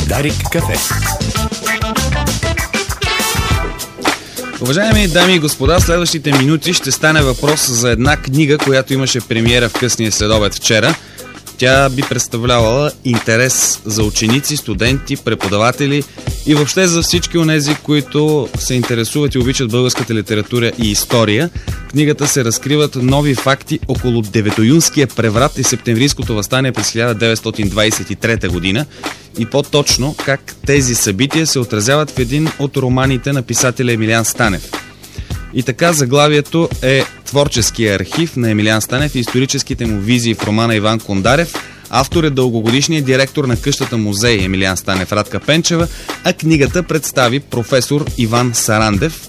Дарик кафе. Уважаеми дами и господа, следващите минути ще стане въпрос за една книга, която имаше премиера в късния следобед вчера. Тя би представлявала интерес за ученици, студенти, преподаватели и въобще за всички онези, които се интересуват и обичат българската литература и история. В книгата се разкриват нови факти около Деветоюнския преврат и Септемврийското въстание през 1923 година и по-точно как тези събития се отразяват в един от романите на писателя Емилиан Станев. И така заглавието е Творческия архив на Емилиан Станев и историческите му визии в романа Иван Кондарев. Автор е дългогодишният директор на къщата музей Емилиан Станев Радка Пенчева, а книгата представи професор Иван Сарандев.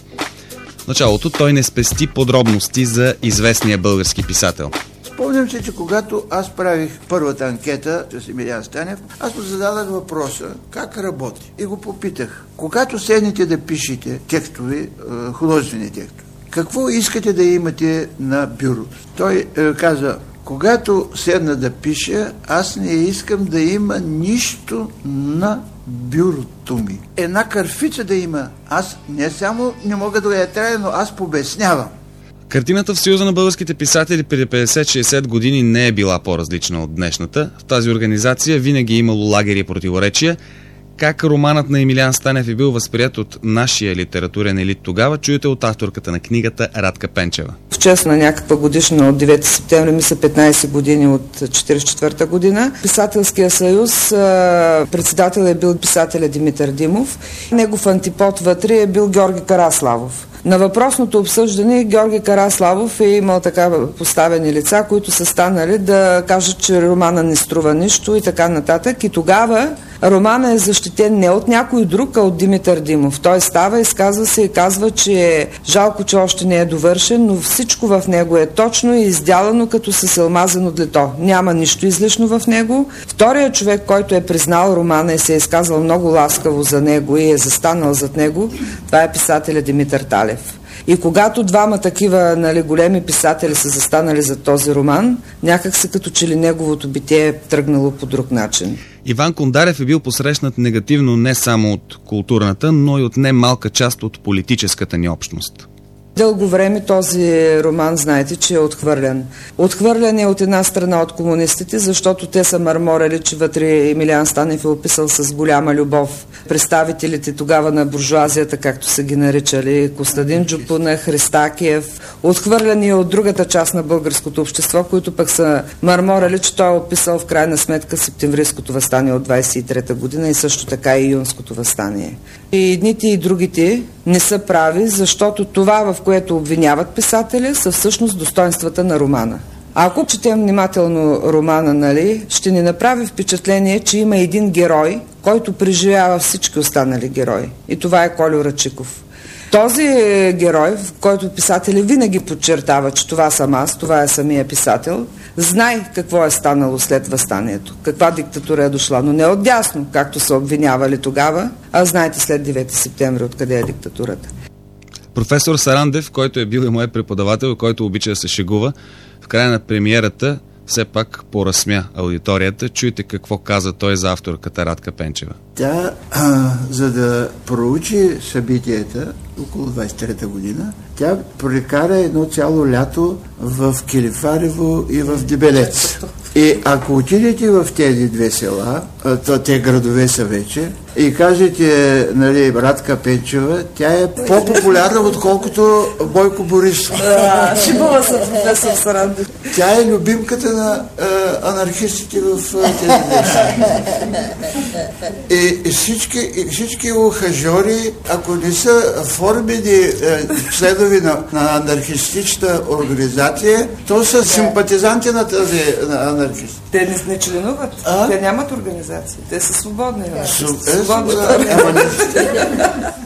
В началото той не спести подробности за известния български писател. Спомням се, че когато аз правих първата анкета с Емилиан Станев, аз му зададах въпроса как работи и го попитах. Когато седнете да пишете текстови, художествени текстове, какво искате да имате на бюрото? Той каза, когато седна да пиша, аз не искам да има нищо на бюрото ми. Една кърфица да има. Аз не само не мога да я трая, но аз побеснявам. Картината в Съюза на българските писатели преди 50-60 години не е била по-различна от днешната. В тази организация винаги е имало лагери и противоречия. Как романът на Емилиан Станев е бил възприят от нашия литературен елит тогава, чуете от авторката на книгата Радка Пенчева. В чест на някаква годишна от 9 септември, мисля 15 години от 1944 година, Писателския съюз, председател е бил писателя Димитър Димов. Негов антипод вътре е бил Георги Караславов. На въпросното обсъждане Георги Караславов е имал така поставени лица, които са станали да кажат, че романа не струва нищо и така нататък. И тогава романа е защитен не от някой друг, а от Димитър Димов. Той става, изказва се и казва, че е жалко, че още не е довършен, но всичко в него е точно и издялано като с алмазено длето. Няма нищо излишно в него. Вторият човек, който е признал романа и се е изказал много ласкаво за него и е застанал зад него, това е писателя Димитър Талев. И когато двама такива големи писатели са застанали за този роман, някак се като че ли неговото битие е тръгнало по друг начин. Иван Кондарев е бил посрещнат негативно не само от културната, но и от немалка част от политическата ни общност. Дълго време този роман, знаете, че е отхвърлен. Отхвърлен е от една страна от комунистите, защото те са мърморили, че вътре Емилиан Станев е описал с голяма любов представителите тогава на буржуазията, както са ги наричали, Костадин Джупуна, Христакиев. Отхвърлен е от другата част на българското общество, които пък са мърморили, че той е описал в крайна сметка Септемврийското въстание от 23-та година и също така и Юнското въстание. И едните и другите не са прави, защото това, в което обвиняват писателя, са всъщност достоинствата на романа. Ако четем внимателно романа, ще ни направи впечатление, че има един герой, който преживява всички останали герои. И това е Кольо Рачиков. Този герой, в който писателя винаги подчертава, че това съм аз, това е самия писател, знае какво е станало след въстанието, каква диктатура е дошла, но не отдясно, както са обвинявали тогава, а знаете след 9 септември откъде е диктатурата. Професор Сарандев, който е бил и мой преподавател, който обича да се шегува, в края на премиерата все пак поразсмя аудиторията. Чуйте какво каза той за авторката Радка Пенчева. Тя, за да проучи събитията около 23-та година, тя прекара едно цяло лято в Килифарево и в Дебелец. И ако отидете в тези две села, те градове са вече, и кажете, Радка Пенчева, тя е по-популярна, отколкото Бойко Борисов. Шибува се професор Сарандев. Тя е любимката на анархистите в тези две. И всички ухажори, ако не са формени членови на анархистичната организация, то са симпатизанти на тази анархист. Те не членуват. Те нямат организация. Те са свободни. Свободни.